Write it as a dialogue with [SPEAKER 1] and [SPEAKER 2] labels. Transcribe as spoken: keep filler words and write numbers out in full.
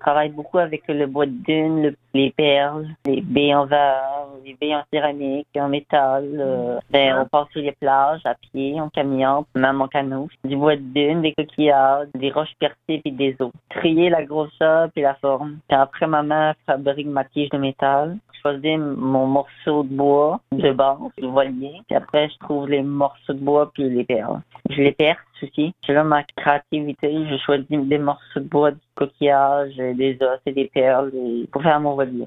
[SPEAKER 1] travaille beaucoup avec le bois de dune, le- les perles, les baies en verre, les baies en céramique, en métal. euh, ben, on passe sur les plages à pied, en camion, même en canot. Du bois de dune, des coquillages, des roches percées puis des os. Trier la grosseur puis la forme. Puis après, ma mère fabrique ma tige de métal. Je choisis mon morceau de bois de base, le voilier. Puis après, je trouve les morceaux de bois puis les perles. Je les perce aussi. C'est là ma créativité. Je choisis des morceaux de bois, du coquillage, des os et des perles et pour faire mon voilier.